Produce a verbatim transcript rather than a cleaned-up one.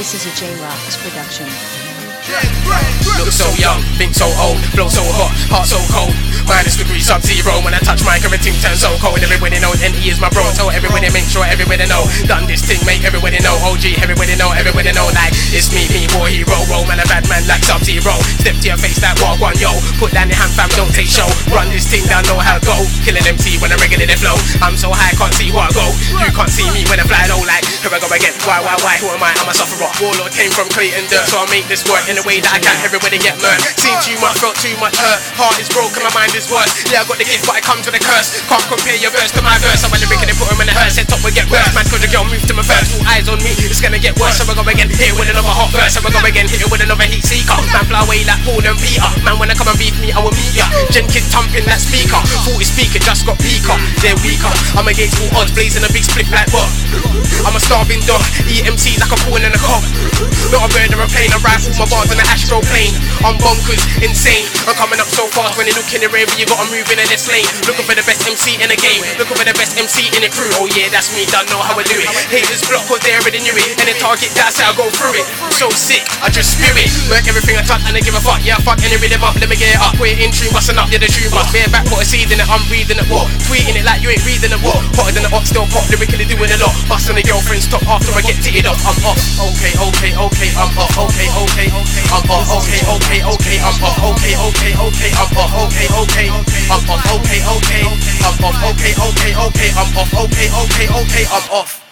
This is a J-Rocks production. Look so young, think so old, flow so hot, heart so cold. Minus degree sub-zero, when I touch mic everything turns so cold. Everybody knows N E is my bro, so everybody make sure everybody know. Done this thing, make everybody know. O G, everybody know, everybody know. Like, it's me, me, boy, hero, roll, man, a bad man like sub-zero. Step to your face like walk one, yo. Put down your hand, fam, don't take show. Run this thing down, know how to go. Killing M C when I regularly flow. I'm so high, can't see where I go. You can't see me when I fly low, like, here I go again. Why, why, why, who am I? I'm a sufferer. Warlord came from Clayton Dirt, so I make this work in a way that I can. Everybody get murked. Seen too much, felt too much hurt. Heart is broken, my mind is worse. Yeah, I got the gift, but I come to the curse. Can't compare your verse to my verse. I'm a lyric and they put him in the hearse. Set top will get worse. Man, cause the girl move to my verse. All eyes on me, it's gonna get worse. So I go again, hit it with another hot verse. So I go again, hit it with another heat seeker. Man, fly away like Paul and Peter. Man, when I come and beat me, I will meet ya. Jenkins thumping that speaker. forty speaker, just got peaker. They're weaker. I'm against all odds, blazing a big split like what? I'm a starving dog. E M Ts like a corn and a cob. Not a bird or a plane. I rifle my bars on the astro plane. I'm bonkers, insane. I'm coming up so fast when you look in the rain, but you gotta move in in this lane. Looking for the best M C in the game. Looking for the best M C in the crew. Oh yeah, that's me, don't know how I do it. Haters block cause they already knew it. And the target, that's how I go through it. So sick, I just spew it. Work everything I touch and I give a fuck. Yeah, fuck any rhythm up, let me get it up. We're in tune, busting up, yeah, the tune bust. Bare back, put a seed in it, I'm reading it, what? Tweeting it like you ain't reading it, what? Hotter than the hot, still pop, lyrically doing a lot. Busting the girlfriend's top after I get titted off. I'm off. Okay, okay, okay, I'm off. Okay, okay, okay, I'm off. Okay, okay, okay, I'm off. Okay, okay, okay, I'm off. Okay, okay, I'm off. Okay, okay, I'm off. Okay, okay, okay, I'm off. Okay, okay, okay, I'm off.